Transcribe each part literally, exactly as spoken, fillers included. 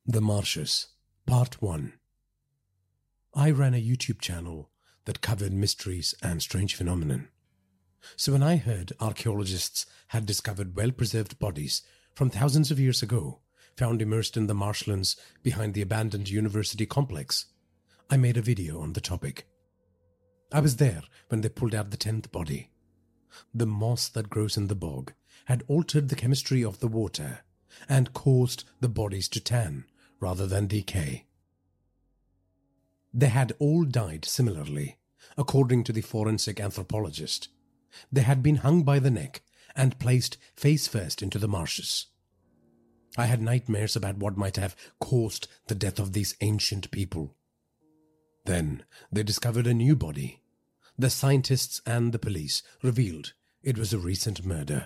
The Marshes, Part one. I ran a YouTube channel that covered mysteries and strange phenomenon. So when I heard archaeologists had discovered well-preserved bodies from thousands of years ago, found immersed in the marshlands behind the abandoned university complex, I made a video on the topic. I was there when they pulled out the tenth body. The moss that grows in the bog had altered the chemistry of the water and caused the bodies to tan rather than decay. They had all died similarly, according to the forensic anthropologist. They had been hung by the neck and placed face first into the marshes. I had nightmares about what might have caused the death of these ancient people. Then they discovered a new body. The scientists and the police revealed it was a recent murder.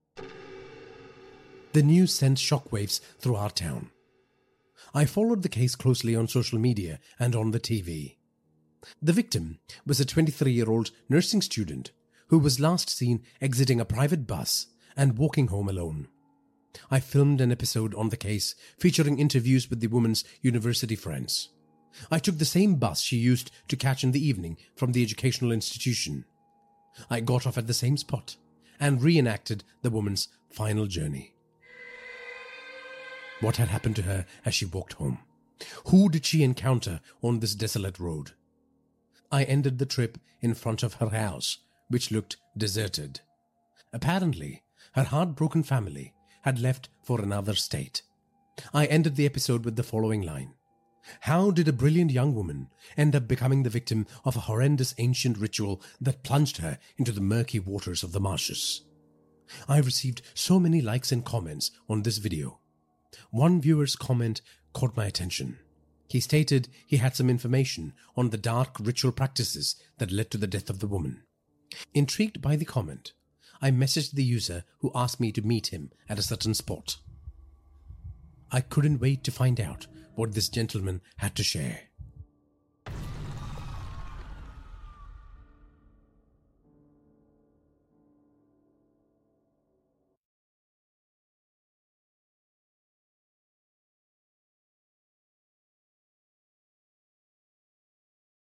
The news sent shockwaves through our town. I followed the case closely on social media and on the T V. The victim was a twenty-three-year-old nursing student who was last seen exiting a private bus and walking home alone. I filmed an episode on the case featuring interviews with the woman's university friends. I took the same bus she used to catch in the evening from the educational institution. I got off at the same spot and reenacted the woman's final journey. What had happened to her as she walked home? Who did she encounter on this desolate road? I ended the trip in front of her house, which looked deserted. Apparently, her heartbroken family had left for another state. I ended the episode with the following line. How did a brilliant young woman end up becoming the victim of a horrendous ancient ritual that plunged her into the murky waters of the marshes? I received so many likes and comments on this video. One viewer's comment caught my attention. He stated he had some information on the dark ritual practices that led to the death of the woman. Intrigued by the comment, I messaged the user who asked me to meet him at a certain spot. I couldn't wait to find out what this gentleman had to share.